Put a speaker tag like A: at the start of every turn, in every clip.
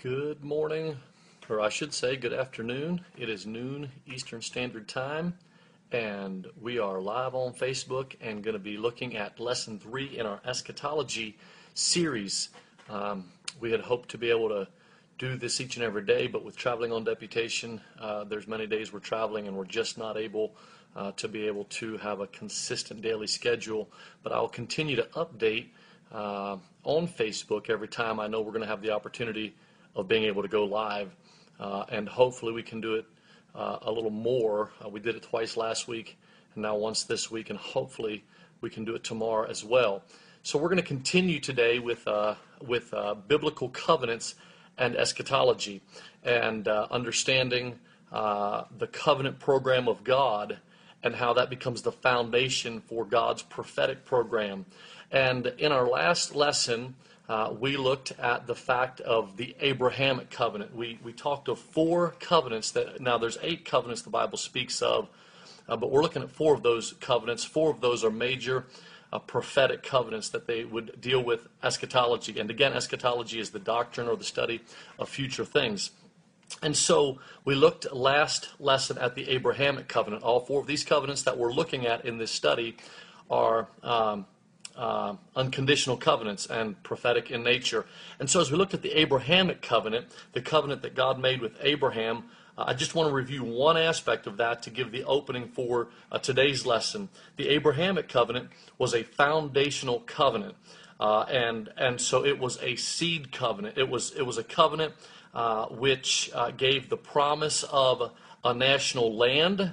A: Good morning, or I should say good afternoon. It is noon Eastern Standard Time, and we are live on Facebook and going to be looking at Lesson 3 in our Eschatology series. We had hoped to be able to do this each and every day, but with traveling on deputation, there's many days we're traveling and we're just not able to be able to have a consistent daily schedule. But I'll continue to update on Facebook every time I know we're going to have the opportunity of being able to go live, and hopefully we can do it a little more. We did it twice last week and now once this week, and hopefully we can do it tomorrow as well. So we're going to continue today with biblical covenants and eschatology, and understanding the covenant program of God and how that becomes the foundation for God's prophetic program. And in our last lesson, we looked at the fact of the Abrahamic covenant. We talked of 4 covenants. Now there's 8 covenants the Bible speaks of, but we're looking at 4 of those covenants. 4 of those are major prophetic covenants that they would deal with eschatology. And again, eschatology is the doctrine or the study of future things. And so we looked last lesson at the Abrahamic covenant. All 4 of these covenants that we're looking at in this study are unconditional covenants and prophetic in nature. And so as we look at the Abrahamic covenant, the covenant that God made with Abraham, I just want to review one aspect of that to give the opening for today's lesson. The Abrahamic covenant was a foundational covenant, and so it was a seed covenant. It was a covenant which gave the promise of a national land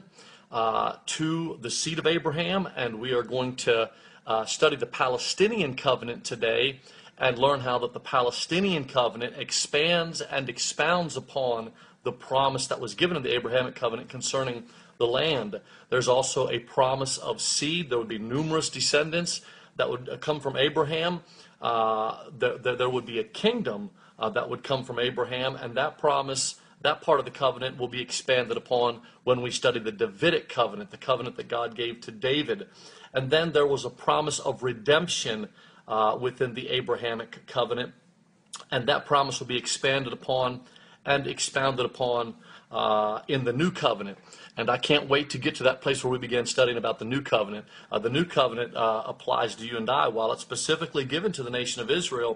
A: to the seed of Abraham, and we are going to study the Palestinian covenant today and learn how that the Palestinian covenant expands and expounds upon the promise that was given in the Abrahamic covenant concerning the land. There's also a promise of seed. There would be numerous descendants that would come from Abraham. There would be a kingdom that would come from Abraham, and that promise, that part of the covenant, will be expanded upon when we study the Davidic covenant, the covenant that God gave to David. And then there was a promise of redemption within the Abrahamic covenant, and that promise will be expanded upon and expounded upon in the new covenant. And I can't wait to get to that place where we begin studying about the new covenant. The new covenant applies to you and I. While it's specifically given to the nation of Israel,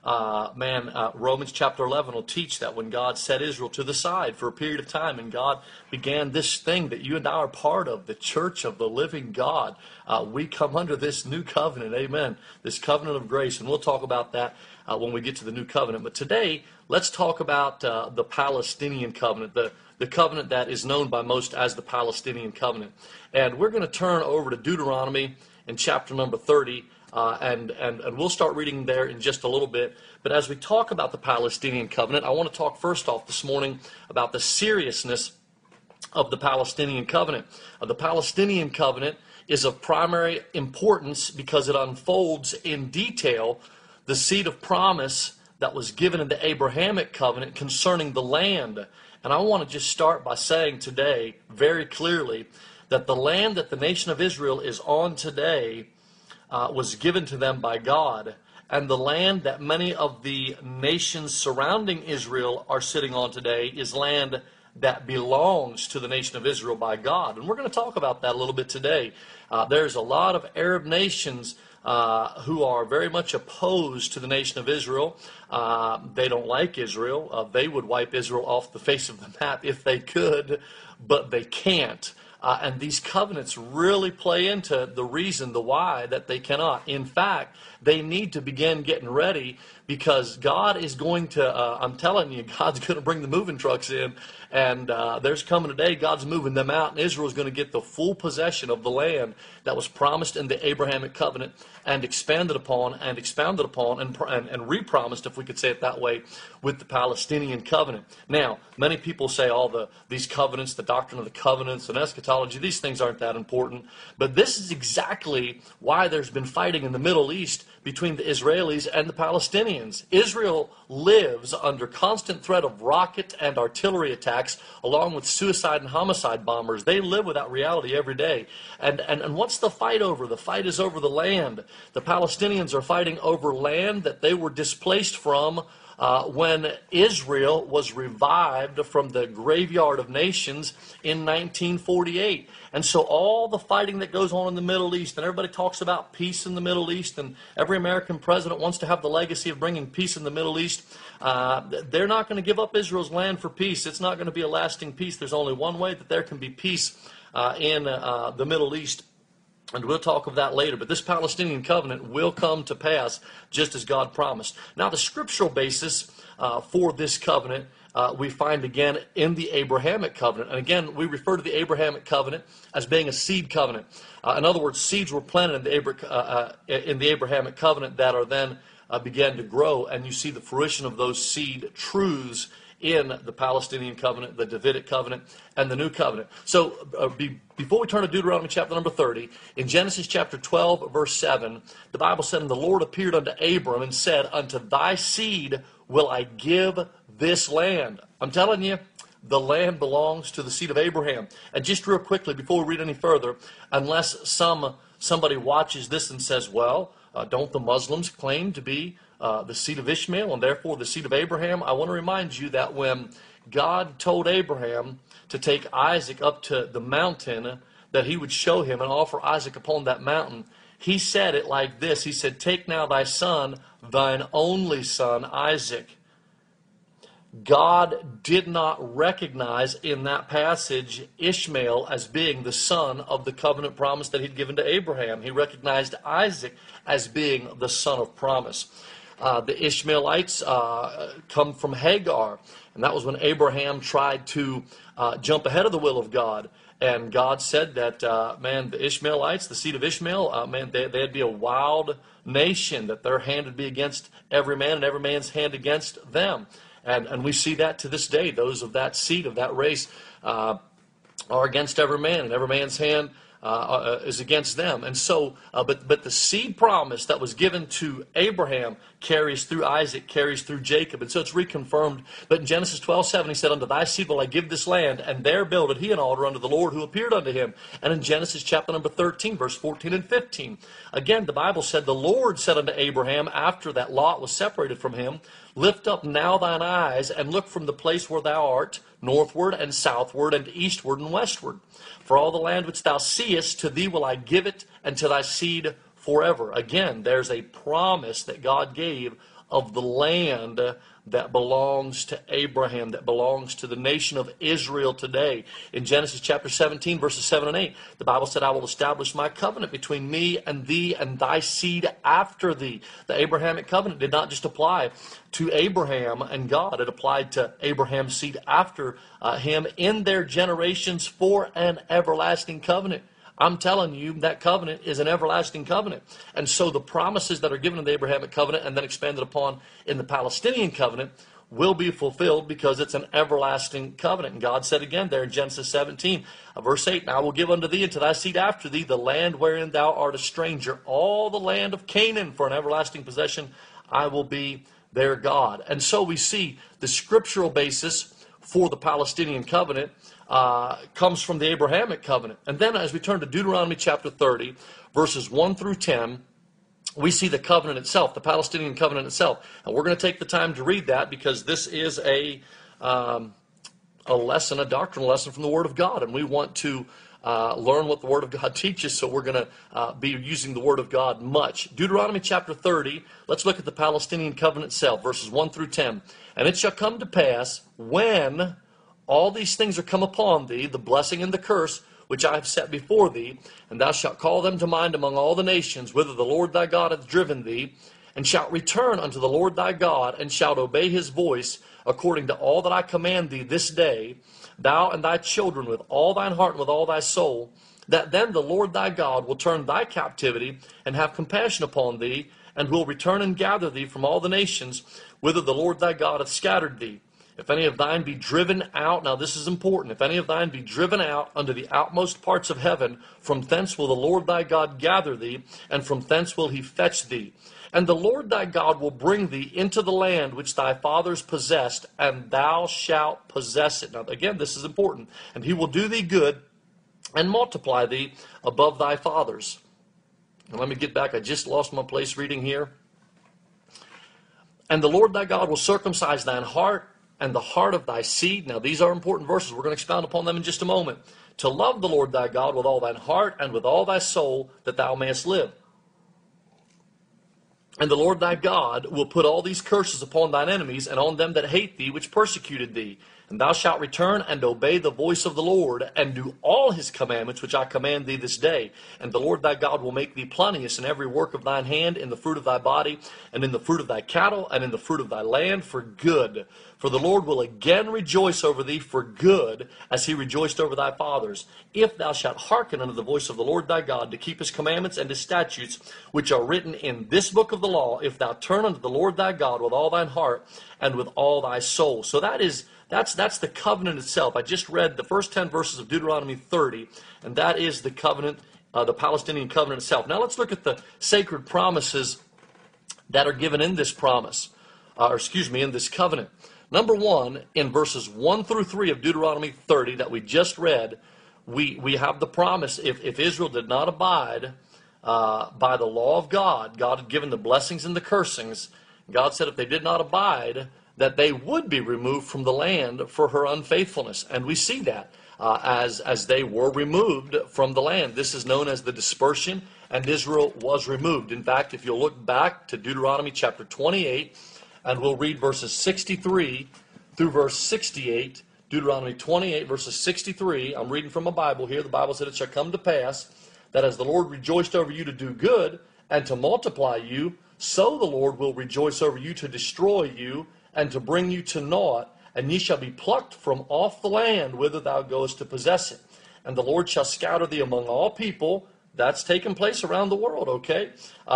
A: Romans chapter 11 will teach that when God set Israel to the side for a period of time, and God began this thing that you and I are part of, the church of the living God, we come under this new covenant, amen, this covenant of grace, and we'll talk about that when we get to the new covenant. But today, let's talk about the Palestinian covenant, the covenant that is known by most as the Palestinian covenant. And we're going to turn over to Deuteronomy in chapter number 30, and we'll start reading there in just a little bit. But as we talk about the Palestinian covenant, I want to talk first off this morning about the seriousness of the Palestinian covenant. The Palestinian covenant is of primary importance because it unfolds in detail the seed of promise that was given in the Abrahamic covenant concerning the land. And I want to just start by saying today very clearly that the land that the nation of Israel is on today was given to them by God, and the land that many of the nations surrounding Israel are sitting on today is land that belongs to the nation of Israel by God. And we're going to talk about that a little bit today. There's a lot of Arab nations who are very much opposed to the nation of Israel. They don't like Israel. They would wipe Israel off the face of the map if they could, but they can't. And these covenants really play into the reason, the why, that they cannot. In fact, they need to begin getting ready because God is going to, I'm telling you, God's going to bring the moving trucks in. And there's coming a day God's moving them out, and Israel's going to get the full possession of the land that was promised in the Abrahamic covenant and expanded upon and expounded upon and re-promised, if we could say it that way, with the Palestinian covenant. Now, many people say these covenants, the doctrine of the covenants and eschatology, these things aren't that important. But this is exactly why there's been fighting in the Middle East between the Israelis and the Palestinians. Israel lives under constant threat of rocket and artillery attacks, along with suicide and homicide bombers. They live with that reality every day. And what's the fight over? The fight is over the land. The Palestinians are fighting over land that they were displaced from when Israel was revived from the graveyard of nations in 1948. And so all the fighting that goes on in the Middle East, and everybody talks about peace in the Middle East, and every American president wants to have the legacy of bringing peace in the Middle East. They're not going to give up Israel's land for peace. It's not going to be a lasting peace. There's only one way that there can be peace in the Middle East. And we'll talk of that later. But this Palestinian covenant will come to pass just as God promised. Now, the scriptural basis for this covenant we find again in the Abrahamic covenant. And again, we refer to the Abrahamic covenant as being a seed covenant. In other words, seeds were planted in the Abrahamic covenant that are then began to grow. And you see the fruition of those seed truths in the Palestinian covenant, the Davidic covenant, and the new covenant. So before we turn to Deuteronomy chapter number 30, in Genesis chapter 12, verse 7, the Bible said, "And the Lord appeared unto Abram and said, Unto thy seed will I give this land." I'm telling you, the land belongs to the seed of Abraham. And just real quickly, before we read any further, unless somebody watches this and says, well, don't the Muslims claim to be the seed of Ishmael and therefore the seed of Abraham? I want to remind you that when God told Abraham to take Isaac up to the mountain that he would show him and offer Isaac upon that mountain, he said it like this. He said, "Take now thy son, thine only son, Isaac." God did not recognize in that passage Ishmael as being the son of the covenant promise that he'd given to Abraham. He recognized Isaac as being the son of promise. The Ishmaelites come from Hagar, and that was when Abraham tried to jump ahead of the will of God. And God said that, the Ishmaelites, the seed of Ishmael, they'd be a wild nation, that their hand would be against every man and every man's hand against them. And we see that to this day. Those of that seed, of that race, are against every man, and every man's hand is against them. And so, but the seed promise that was given to Abraham carries through Isaac, carries through Jacob. And so it's reconfirmed. But in Genesis 12:7, he said, "Unto thy seed will I give this land, and there builded he an altar unto the Lord who appeared unto him." And in Genesis chapter number 13, verse 14 and 15, again, the Bible said, "The Lord said unto Abraham, after that Lot was separated from him, Lift up now thine eyes, and look from the place where thou art, northward and southward, and eastward and westward. For all the land which thou seest, to thee will I give it, and to thy seed forever." Again, there's a promise that God gave of the land that belongs to Abraham, that belongs to the nation of Israel today. In Genesis chapter 17, verses 7 and 8, the Bible said, "I will establish my covenant between me and thee and thy seed after thee." The Abrahamic covenant did not just apply to Abraham and God. It applied to Abraham's seed after him in their generations for an everlasting covenant. I'm telling you, that covenant is an everlasting covenant. And so the promises that are given in the Abrahamic covenant and then expanded upon in the Palestinian covenant will be fulfilled because it's an everlasting covenant. And God said again there in Genesis 17, verse 8, "And I will give unto thee and to thy seed after thee the land wherein thou art a stranger, all the land of Canaan for an everlasting possession. I will be their God." And so we see the scriptural basis for the Palestinian covenant comes from the Abrahamic covenant. And then as we turn to Deuteronomy chapter 30, verses 1 through 10, we see the covenant itself, the Palestinian covenant itself. And we're going to take the time to read that because this is a lesson, a doctrinal lesson from the Word of God. And we want to learn what the Word of God teaches, so we're going to be using the Word of God much. Deuteronomy chapter 30, let's look at the Palestinian covenant itself, verses 1 through 10. "And it shall come to pass, when all these things are come upon thee, the blessing and the curse, which I have set before thee, and thou shalt call them to mind among all the nations, whither the Lord thy God hath driven thee, and shalt return unto the Lord thy God, and shalt obey his voice, according to all that I command thee this day, thou and thy children with all thine heart and with all thy soul, that then the Lord thy God will turn thy captivity, and have compassion upon thee, and will return and gather thee from all the nations, whither the Lord thy God hath scattered thee. If any of thine be driven out," now this is important, "if any of thine be driven out unto the outmost parts of heaven, from thence will the Lord thy God gather thee, and from thence will he fetch thee. And the Lord thy God will bring thee into the land which thy fathers possessed, and thou shalt possess it." Now again, this is important. "And he will do thee good, and multiply thee above thy fathers." And let me get back, I just lost my place reading here. And the Lord thy God will circumcise thine heart and the heart of thy seed. Now these are important verses. We're going to expound upon them in just a moment. To love the Lord thy God with all thine heart and with all thy soul, that thou mayest live. And the Lord thy God will put all these curses upon thine enemies and on them that hate thee, which persecuted thee. And thou shalt return and obey the voice of the Lord, and do all his commandments which I command thee this day. And the Lord thy God will make thee plenteous in every work of thine hand, in the fruit of thy body, and in the fruit of thy cattle, and in the fruit of thy land, for good. For the Lord will again rejoice over thee for good, as he rejoiced over thy fathers, if thou shalt hearken unto the voice of the Lord thy God, to keep his commandments and his statutes, which are written in this book of the law, if thou turn unto the Lord thy God with all thine heart and with all thy soul. So that's the covenant itself. I just read the first 10 verses of Deuteronomy 30, and that is the covenant, the Palestinian covenant itself. Now let's look at the sacred promises that are given in this promise, in this covenant. Number one, in verses 1 through 3 of Deuteronomy 30 that we just read, we have the promise, if Israel did not abide by the law of God, God had given the blessings and the cursings. God said if they did not abide, that they would be removed from the land for her unfaithfulness. And we see that as they were removed from the land. This is known as the dispersion, and Israel was removed. In fact, if you'll look back to Deuteronomy chapter 28, and we'll read verses 63 through verse 68, Deuteronomy 28, verses 63. I'm reading from a Bible here. The Bible said, it shall come to pass that as the Lord rejoiced over you to do good and to multiply you, so the Lord will rejoice over you to destroy you and to bring you to naught, and ye shall be plucked from off the land whither thou goest to possess it. And the Lord shall scatter thee among all people. That's taken place around the world, okay?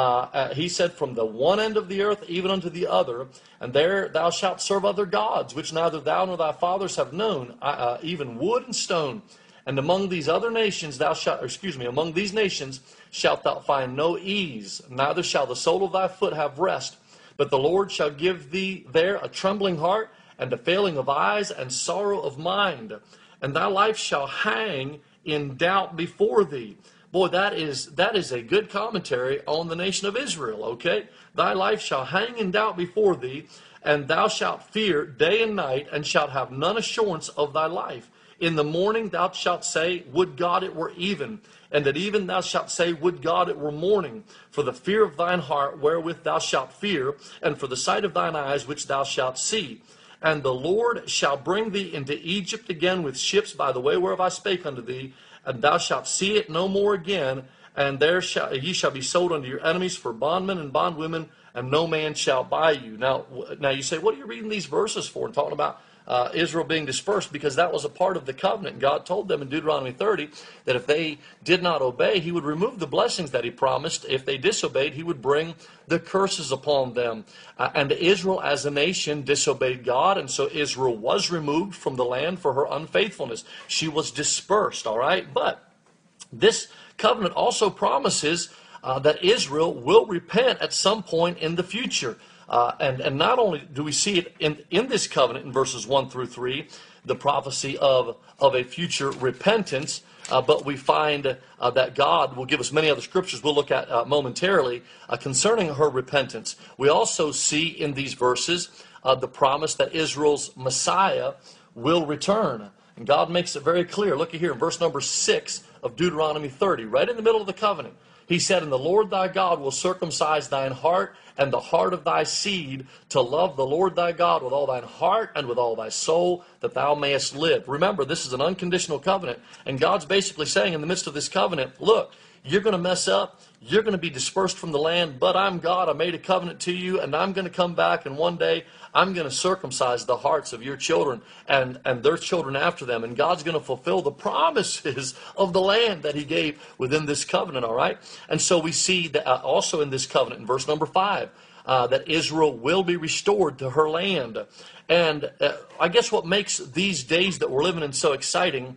A: He said, from the one end of the earth even unto the other, and there thou shalt serve other gods, which neither thou nor thy fathers have known, even wood and stone. And among these other nations among these nations shalt thou find no ease, neither shall the sole of thy foot have rest. But the Lord shall give thee there a trembling heart, and a failing of eyes, and sorrow of mind. And thy life shall hang in doubt before thee. Boy, that is a good commentary on the nation of Israel, okay? Thy life shall hang in doubt before thee, and thou shalt fear day and night, and shalt have none assurance of thy life. In the morning thou shalt say, would God it were even. And at even thou shalt say, would God it were morning. For the fear of thine heart wherewith thou shalt fear, and for the sight of thine eyes which thou shalt see. And the Lord shall bring thee into Egypt again with ships by the way whereof I spake unto thee, and thou shalt see it no more again, and there ye shall be sold unto your enemies for bondmen and bondwomen, and no man shall buy you. Now you say, what are you reading these verses for and talking about Israel being dispersed? Because that was a part of the covenant. God told them in Deuteronomy 30 that if they did not obey, he would remove the blessings that he promised. If they disobeyed, he would bring the curses upon them. And Israel as a nation disobeyed God, and so Israel was removed from the land for her unfaithfulness. She was dispersed, all right? But this covenant also promises that Israel will repent at some point in the future. And not only do we see it in this covenant in verses 1 through 3, the prophecy of a future repentance, but we find that God will give us many other scriptures we'll look at momentarily concerning her repentance. We also see in these verses the promise that Israel's Messiah will return. And God makes it very clear. Look at here in verse number 6 of Deuteronomy 30, right in the middle of the covenant. He said, and the Lord thy God will circumcise thine heart and the heart of thy seed, to love the Lord thy God with all thine heart and with all thy soul, that thou mayest live. Remember, this is an unconditional covenant. And God's basically saying in the midst of this covenant, look, you're going to mess up. You're going to be dispersed from the land, but I'm God. I made a covenant to you, and I'm going to come back, and one day I'm going to circumcise the hearts of your children and their children after them, and God's going to fulfill the promises of the land that he gave within this covenant, all right? And so we see that also in this covenant, in verse number 5, that Israel will be restored to her land. And I guess what makes these days that we're living in so exciting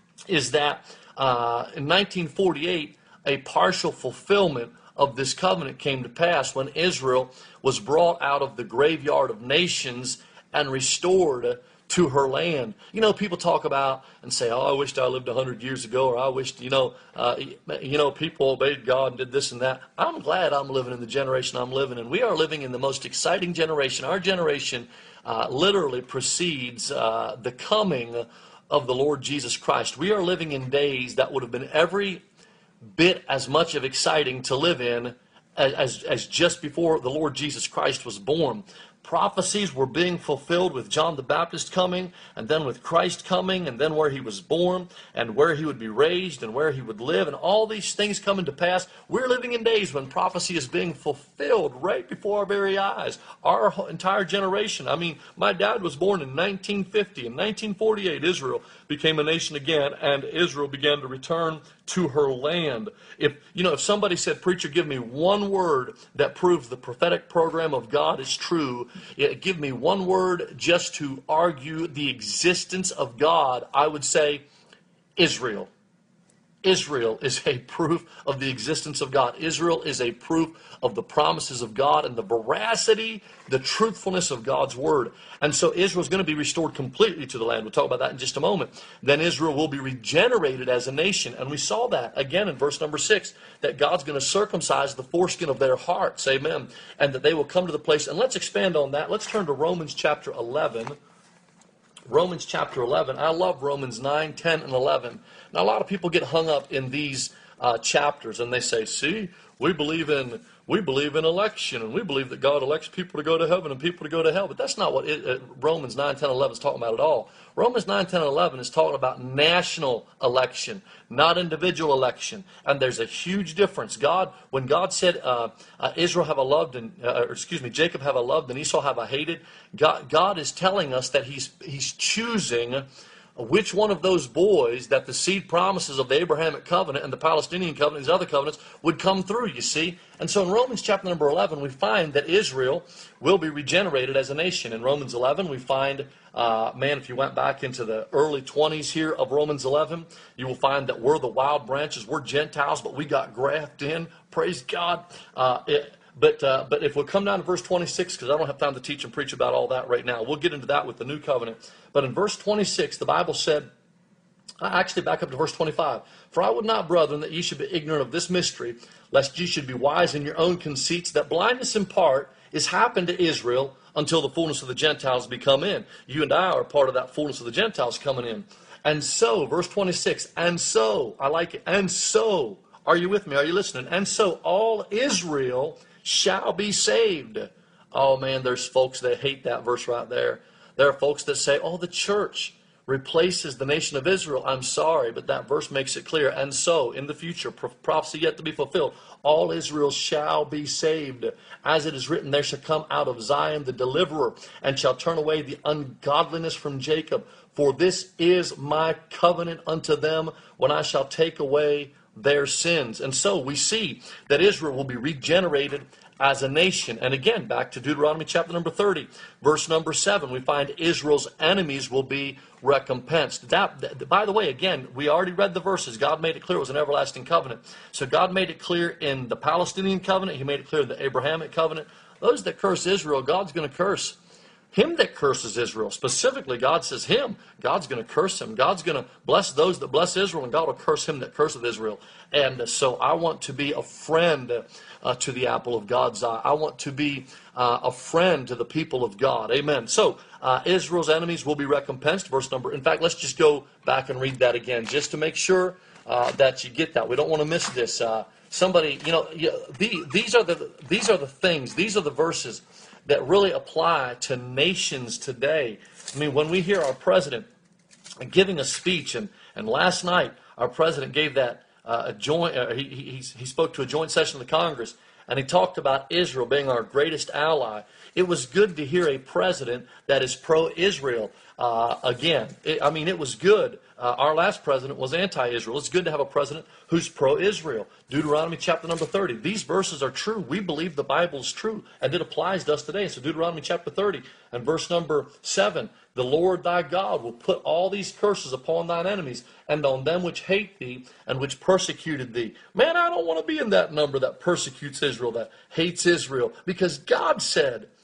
A: is that in 1948, a partial fulfillment of this covenant came to pass when Israel was brought out of the graveyard of nations and restored to her land. You know, people talk about and say, oh, I wished I lived 100 years ago, or I wished, people obeyed God and did this and that. I'm glad I'm living in the generation I'm living in. We are living in the most exciting generation. Our generation literally precedes the coming of the Lord Jesus Christ. We are living in days that would have been every bit as much of exciting to live in as just before the Lord Jesus Christ was born. Prophecies were being fulfilled with John the Baptist coming, and then with Christ coming, and then where he was born, and where he would be raised, and where he would live, and all these things coming to pass. We're living in days when prophecy is being fulfilled right before our very eyes. Our entire generation. I mean, my dad was born in 1950. In 1948, Israel became a nation again, and Israel began to return to her land. If somebody said, preacher, give me one word that proves the prophetic program of God is true, give me one word just to argue the existence of God, I would say Israel. Israel is a proof of the existence of God. Israel is a proof of the promises of God and the veracity, the truthfulness of God's word. And so Israel is going to be restored completely to the land. We'll talk about that in just a moment. Then Israel will be regenerated as a nation. And we saw that again in verse number 6, that God's going to circumcise the foreskin of their hearts. Amen. And that they will come to the place. And let's expand on that. Let's turn to Romans chapter 11. Romans chapter 11. I love Romans 9, 10, and 11. Now, a lot of people get hung up in these chapters, and they say, see, we believe in election, and we believe that God elects people to go to heaven and people to go to hell. But that's not what Romans 9, 10, and 11 is talking about at all. Romans 9, 10, and 11 is talking about national election, not individual election. And there's a huge difference. When God said, Israel have I loved, Jacob have I loved, and Esau have I hated, God is telling us that He's choosing which one of those boys that the seed promises of the Abrahamic covenant and the Palestinian covenant, these other covenants, would come through, you see. And so in Romans chapter number 11, we find that Israel will be regenerated as a nation. In Romans 11, we find, if you went back into the early 20s here of Romans 11, you will find that we're the wild branches, we're Gentiles, but we got grafted in, praise God. But if we'll come down to verse 26, because I don't have time to teach and preach about all that right now. We'll get into that with the new covenant. But in verse 26, the Bible said, actually back up to verse 25. For I would not, brethren, that ye should be ignorant of this mystery, lest ye should be wise in your own conceits, that blindness in part is happened to Israel until the fullness of the Gentiles be come in. You and I are part of that fullness of the Gentiles coming in. And so, verse 26, and so, I like it, and so, are you with me? Are you listening? And so all Israel shall be saved. Oh man, there's folks that hate that verse right there. There are folks that say, oh, the church replaces the nation of Israel. I'm sorry, but that verse makes it clear. And so, in the future, prophecy yet to be fulfilled, all Israel shall be saved. As it is written, there shall come out of Zion the deliverer, and shall turn away the ungodliness from Jacob. For this is my covenant unto them, when I shall take away their sins. And so we see that Israel will be regenerated as a nation. And again, back to Deuteronomy chapter number 30, verse number 7, we find Israel's enemies will be recompensed. That, by the way, again, we already read the verses. God made it clear it was an everlasting covenant. So God made it clear in the Palestinian covenant. He made it clear in the Abrahamic covenant. Those that curse Israel, God's going to curse him that curses Israel. Specifically, God says him. God's going to curse him. God's going to bless those that bless Israel, and God will curse him that curseth Israel. And so I want to be a friend to the apple of God's eye. I want to be a friend to the people of God. Amen. So Israel's enemies will be recompensed. In fact, let's just go back and read that again, just to make sure that you get that. We don't want to miss this. These are the things, these are the verses that really apply to nations today. I mean, when we hear our president giving a speech, and last night our president gave that he spoke to a joint session of the Congress, and he talked about Israel being our greatest ally. It was good to hear a president that is pro-Israel. It was good. Our last president was anti-Israel. It's good to have a president who's pro-Israel. Deuteronomy chapter number 30. These verses are true. We believe the Bible is true, and it applies to us today. So Deuteronomy chapter 30 and verse number 7. The Lord thy God will put all these curses upon thine enemies, and on them which hate thee, and which persecuted thee. Man, I don't want to be in that number that persecutes Israel, that hates Israel, because God said,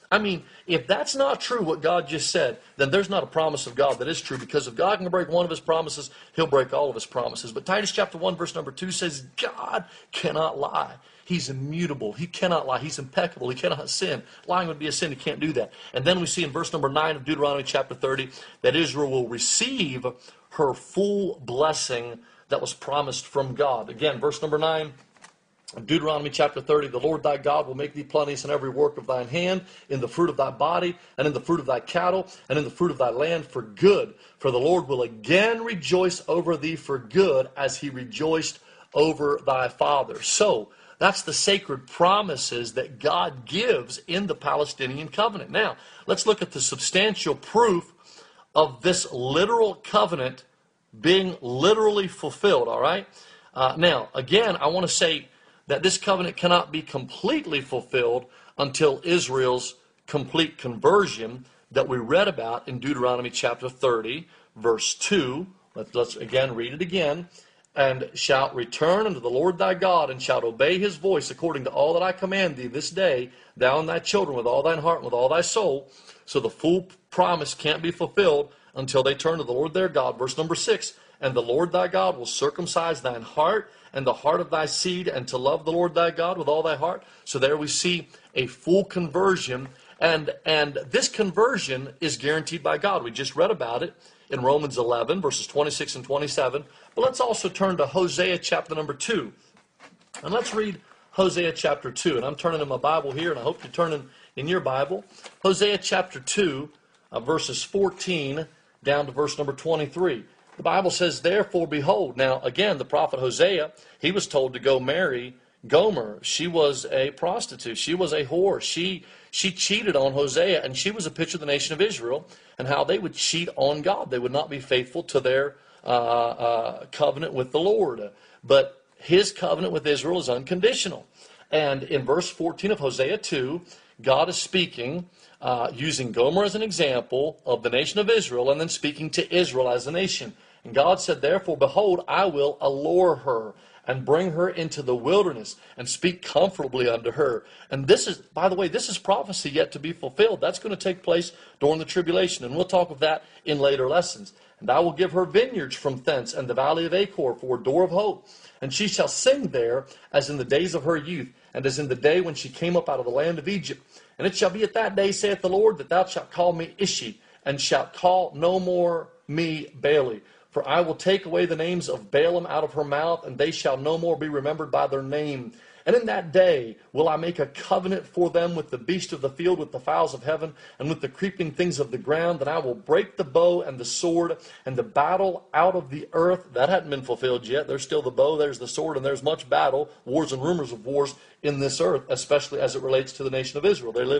A: I mean, if that's not true, what God just said, then there's not a promise of God that is true, because if God can break one of his promises, he'll break all of his promises. But Titus chapter 1, verse number 2 says, God cannot lie. He's immutable. He cannot lie. He's impeccable. He cannot sin. Lying would be a sin. He can't do that. And then we see in verse number 9 of Deuteronomy chapter 30 that Israel will receive her full blessing that was promised from God. Again, verse number 9. Deuteronomy chapter 30, the Lord thy God will make thee plenteous in every work of thine hand, in the fruit of thy body, and in the fruit of thy cattle, and in the fruit of thy land for good. For the Lord will again rejoice over thee for good, as he rejoiced over thy fathers. So, that's the sacred promises that God gives in the Palestinian covenant. Now, let's look at the substantial proof of this literal covenant being literally fulfilled, all right? Now, again, I want to say that this covenant cannot be completely fulfilled until Israel's complete conversion that we read about in Deuteronomy chapter 30, verse 2. Let's again read it again. And shalt return unto the Lord thy God, and shalt obey his voice according to all that I command thee this day, thou and thy children, with all thine heart and with all thy soul. So the full promise can't be fulfilled until they turn to the Lord their God. Verse number 6, and the Lord thy God will circumcise thine heart and the heart of thy seed, and to love the Lord thy God with all thy heart. So there we see a full conversion, and this conversion is guaranteed by God. We just read about it in Romans 11, verses 26 and 27. But let's also turn to Hosea chapter number 2. And let's read Hosea chapter 2. And I'm turning in my Bible here, and I hope you're turning in your Bible. Hosea chapter 2, verses 14 down to verse number 23. The Bible says, therefore, behold. Now, again, the prophet Hosea, he was told to go marry Gomer. She was a prostitute. She was a whore. She cheated on Hosea, and she was a picture of the nation of Israel and how they would cheat on God. They would not be faithful to their covenant with the Lord. But his covenant with Israel is unconditional. And in verse 14 of Hosea 2, God is speaking, using Gomer as an example of the nation of Israel, and then speaking to Israel as a nation. And God said, therefore, behold, I will allure her, and bring her into the wilderness, and speak comfortably unto her. And this is, by the way, this is prophecy yet to be fulfilled. That's going to take place during the tribulation, and we'll talk of that in later lessons. And I will give her vineyards from thence, and the valley of Achor for a door of hope. And she shall sing there, as in the days of her youth, and as in the day when she came up out of the land of Egypt. And it shall be at that day, saith the Lord, that thou shalt call me Ishi, and shalt call no more me Baali. For I will take away the names of Baalim out of her mouth, and they shall no more be remembered by their name. And in that day will I make a covenant for them with the beast of the field, with the fowls of heaven, and with the creeping things of the ground. And I will break the bow and the sword and the battle out of the earth. That hadn't been fulfilled yet. There's still the bow, there's the sword, and there's much battle, wars and rumors of wars in this earth, especially as it relates to the nation of Israel. They live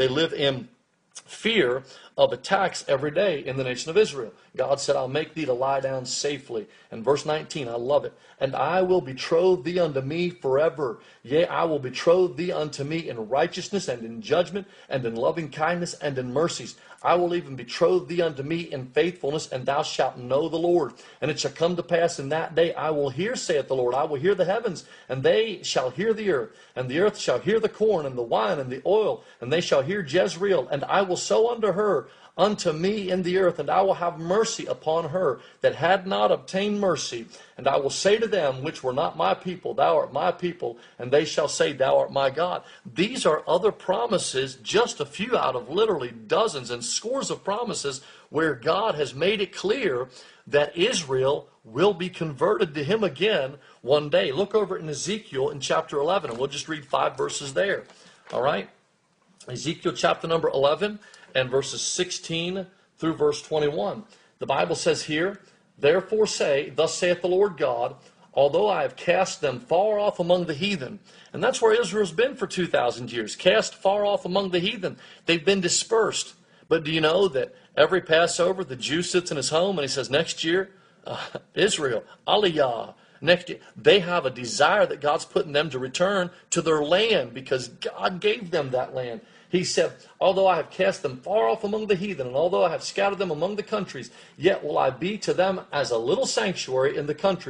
A: in fear of attacks every day in the nation of Israel. God said, I'll make thee to lie down safely. And verse 19, I love it. And I will betroth thee unto me forever. Yea, I will betroth thee unto me in righteousness and in judgment and in loving kindness and in mercies. I will even betroth thee unto me in faithfulness, and thou shalt know the Lord. And it shall come to pass in that day, I will hear, saith the Lord, I will hear the heavens, and they shall hear the earth. And the earth shall hear the corn and the wine and the oil, and they shall hear Jezreel. And I will sow unto her, unto me in the earth, and I will have mercy upon her that had not obtained mercy. And I will say to them which were not my people, thou art my people, and they shall say, thou art my God. These are other promises, just a few out of literally dozens and scores of promises where God has made it clear that Israel will be converted to him again one day. Look over in Ezekiel in chapter 11, and we'll just read 5 verses there. All right? Ezekiel chapter number 11 and verses 16 through verse 21. The Bible says here, therefore say, thus saith the Lord God, although I have cast them far off among the heathen. And that's where Israel's been for 2,000 years, cast far off among the heathen. They've been dispersed. But do you know that every Passover, the Jew sits in his home and he says, next year, Israel, Aliyah, next year, they have a desire that God's putting them to return to their land because God gave them that land. He said, although I have cast them far off among the heathen, and although I have scattered them among the countries, yet will I be to them as a little sanctuary in the countries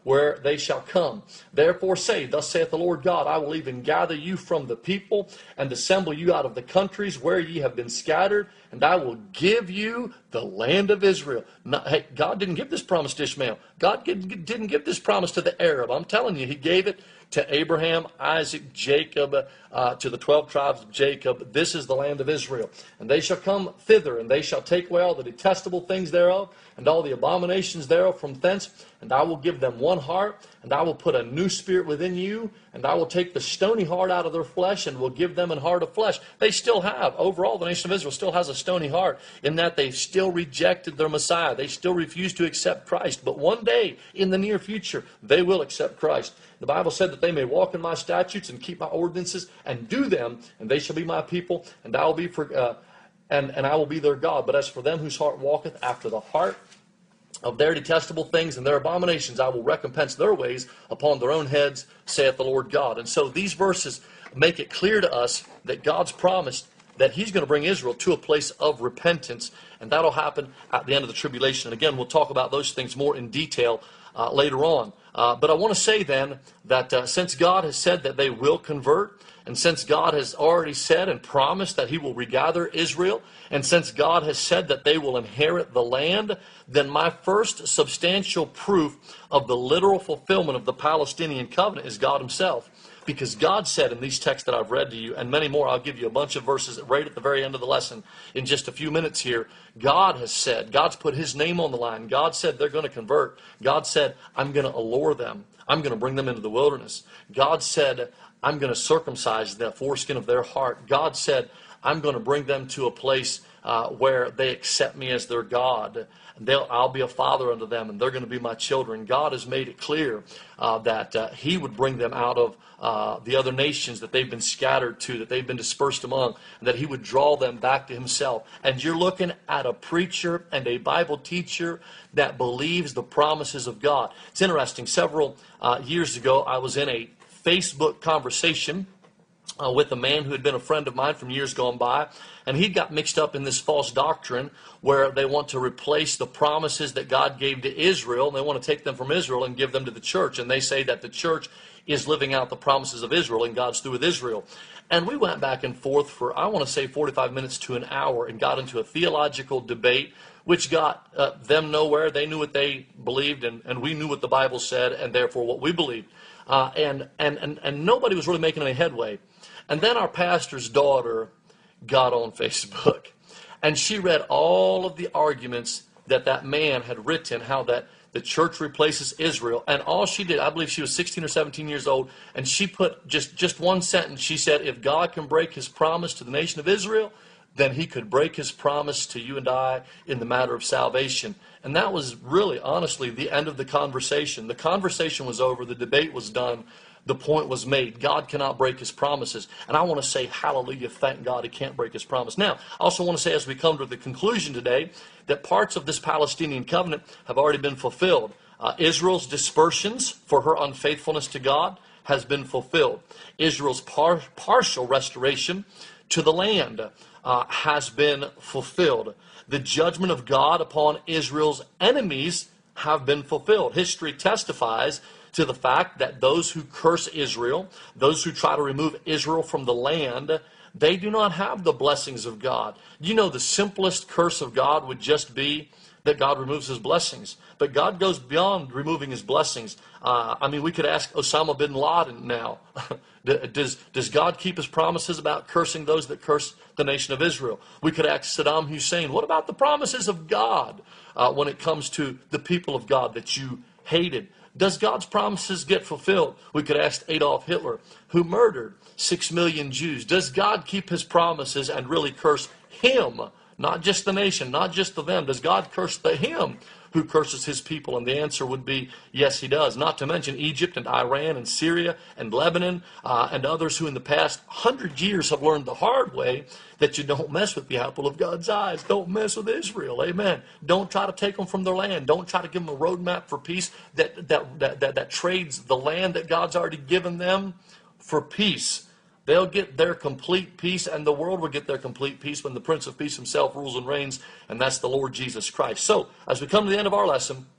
A: where they shall come. Therefore say, thus saith the Lord God, I will even gather you from the people, and assemble you out of the countries where ye have been scattered, and I will give you the land of Israel. Hey, God didn't give this promise to Ishmael. God didn't give this promise to the Arab. I'm telling you, he gave it to Abraham, Isaac, Jacob, to the 12 tribes of Jacob. This is the land of Israel. And they shall come thither, and they shall take away all the detestable things thereof, and all the abominations thereof from thence. And I will give them one heart, and I will put a new spirit within you, and I will take the stony heart out of their flesh, and will give them an heart of flesh. They still have, overall, the nation of Israel still has a stony heart, in that they still rejected their Messiah. They still refuse to accept Christ. But one day, in the near future, they will accept Christ. The Bible said that they may walk in my statutes and keep my ordinances and do them, and they shall be my people, and I will be and I will be their God. But as for them whose heart walketh after the heart of their detestable things and their abominations, I will recompense their ways upon their own heads, saith the Lord God. And so these verses make it clear to us that God's promised that he's going to bring Israel to a place of repentance, and that'll happen at the end of the tribulation. And again, we'll talk about those things more in detail later on. But I want to say then that since God has said that they will convert, and since God has already said and promised that he will regather Israel, and since God has said that they will inherit the land, then my first substantial proof of the literal fulfillment of the Palestinian covenant is God himself. Because God said in these texts that I've read to you, and many more, I'll give you a bunch of verses right at the very end of the lesson in just a few minutes here. God has said, God's put his name on the line. God said they're going to convert. God said, I'm going to allure them. I'm going to bring them into the wilderness. God said, I'm going to circumcise the foreskin of their heart. God said, I'm going to bring them to a place where they accept me as their God. I'll be a father unto them, and they're going to be my children. God has made it clear that he would bring them out of the other nations that they've been scattered to, that they've been dispersed among, and that he would draw them back to himself. And you're looking at a preacher and a Bible teacher that believes the promises of God. It's interesting. Several years ago, I was in a Facebook conversation with a man who had been a friend of mine from years gone by, and he got mixed up in this false doctrine where they want to replace the promises that God gave to Israel, and they want to take them from Israel and give them to the church, and they say that the church is living out the promises of Israel, and God's through with Israel. And we went back and forth for, I want to say, 45 minutes to an hour, and got into a theological debate which got them nowhere. They knew what they believed, and we knew what the Bible said, and therefore what we believed. And nobody was really making any headway. And then our pastor's daughter got on Facebook, and she read all of the arguments that man had written, how that the church replaces Israel. And all she did, I believe she was 16 or 17 years old, and she put just one sentence. She said, if God can break his promise to the nation of Israel, then he could break his promise to you and I in the matter of salvation. And that was really, honestly, the end of the conversation. The conversation was over. The debate was done. The point was made. God cannot break his promises. And I want to say, hallelujah, thank God he can't break his promise. Now, I also want to say, as we come to the conclusion today, that parts of this Palestinian covenant have already been fulfilled. Israel's dispersions for her unfaithfulness to God has been fulfilled. Israel's partial restoration to the land has been fulfilled. The judgment of God upon Israel's enemies have been fulfilled. History testifies to the fact that those who curse Israel, those who try to remove Israel from the land, they do not have the blessings of God. You know, the simplest curse of God would just be that God removes his blessings. But God goes beyond removing his blessings. We could ask Osama bin Laden now, does God keep his promises about cursing those that curse the nation of Israel? We could ask Saddam Hussein, what about the promises of God when it comes to the people of God that you hated? Does God's promises get fulfilled? We could ask Adolf Hitler, who murdered 6 million Jews. Does God keep his promises and really curse him? Not just the nation, not just the them. Does God curse the him who curses his people? And the answer would be, yes, he does. Not to mention Egypt and Iran and Syria and Lebanon and others who in the past 100 years have learned the hard way that you don't mess with the apple of God's eyes. Don't mess with Israel. Amen. Don't try to take them from their land. Don't try to give them a roadmap for peace that trades the land that God's already given them for peace. They'll get their complete peace, and the world will get their complete peace when the Prince of Peace himself rules and reigns, and that's the Lord Jesus Christ. So, as we come to the end of our lesson,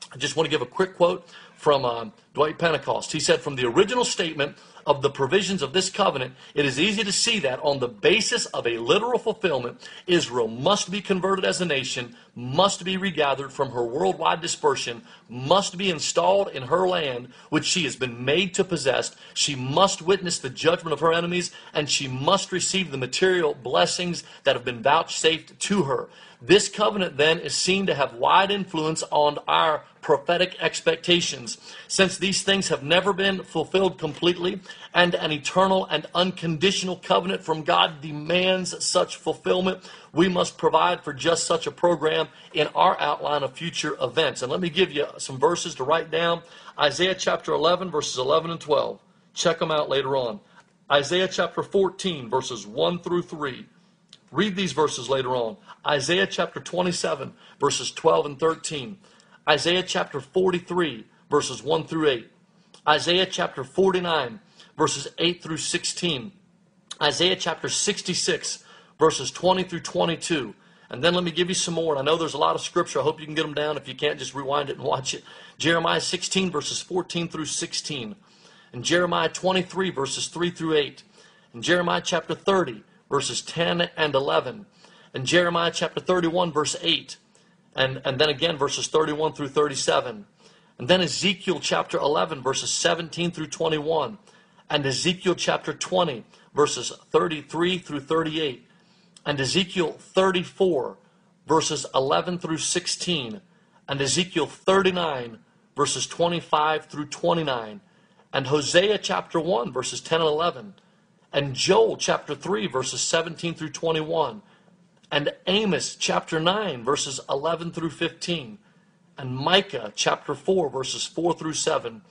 A: I just want to give a quick quote from Dwight Pentecost. He said, from the original statement of the provisions of this covenant, it is easy to see that on the basis of a literal fulfillment, Israel must be converted as a nation, must be regathered from her worldwide dispersion, must be installed in her land, which she has been made to possess. She must witness the judgment of her enemies, and she must receive the material blessings that have been vouchsafed to her. This covenant then is seen to have wide influence on our prophetic expectations. Since these things have never been fulfilled completely, and an eternal and unconditional covenant from God demands such fulfillment, we must provide for just such a program in our outline of future events. And let me give you some verses to write down. Isaiah chapter 11, verses 11 and 12. Check them out later on. Isaiah chapter 14, verses 1 through 3. Read these verses later on. Isaiah chapter 27, verses 12 and 13. Isaiah chapter 43, verses 1 through 8. Isaiah chapter 49, verses 8 through 16. Isaiah chapter 66, verses 20 through 22. And then let me give you some more. And I know there's a lot of scripture. I hope you can get them down. If you can't, just rewind it and watch it. Jeremiah 16, verses 14 through 16. And Jeremiah 23, verses 3 through 8. And Jeremiah chapter 30, verses 10 and 11. And Jeremiah chapter 31, verse 8. And then again, verses 31 through 37. And then Ezekiel chapter 11, verses 17 through 21. And Ezekiel chapter 20, verses 33 through 38. And Ezekiel 34, verses 11 through 16. And Ezekiel 39, verses 25 through 29. And Hosea chapter 1, verses 10 and 11. And Joel chapter 3, verses 17 through 21. And Amos chapter 9, verses 11 through 15. And Micah chapter 4, verses 4 through 7.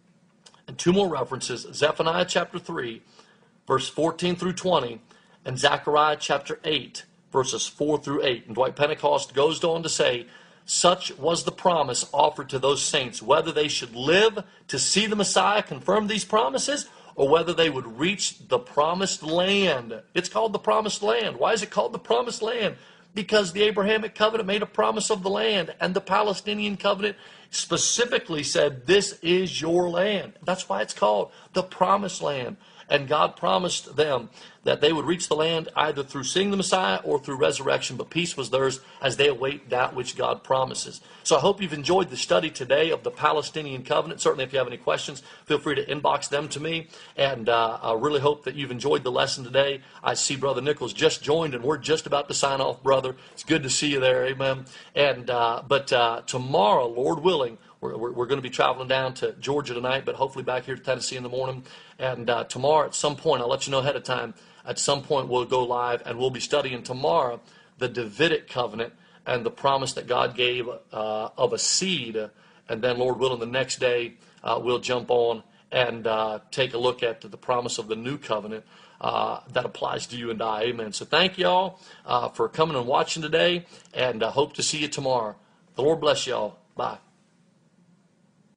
A: And two more references, Zephaniah chapter 3, verse 14 through 20. And Zechariah chapter 8, verses 4 through 8. And Dwight Pentecost goes on to say, such was the promise offered to those saints, whether they should live to see the Messiah confirm these promises, or whether they would reach the promised land. It's called the promised land. Why is it called the promised land? Because the Abrahamic covenant made a promise of the land, and the Palestinian covenant specifically said, this is your land. That's why it's called the promised land. And God promised them that they would reach the land either through seeing the Messiah or through resurrection, but peace was theirs as they await that which God promises. So I hope you've enjoyed the study today of the Palestinian covenant. Certainly if you have any questions, feel free to inbox them to me. And I really hope that you've enjoyed the lesson today. I see Brother Nichols just joined, and we're just about to sign off, brother. It's good to see you there, amen. And but tomorrow, Lord willing, we're going to be traveling down to Georgia tonight, but hopefully back here to Tennessee in the morning. And tomorrow at some point, I'll let you know ahead of time, at some point we'll go live, and we'll be studying tomorrow the Davidic covenant and the promise that God gave of a seed. And then, Lord willing, the next day we'll jump on and take a look at the promise of the new covenant that applies to you and I. Amen. So thank y'all for coming and watching today, and hope to see you tomorrow. The Lord bless y'all. Bye.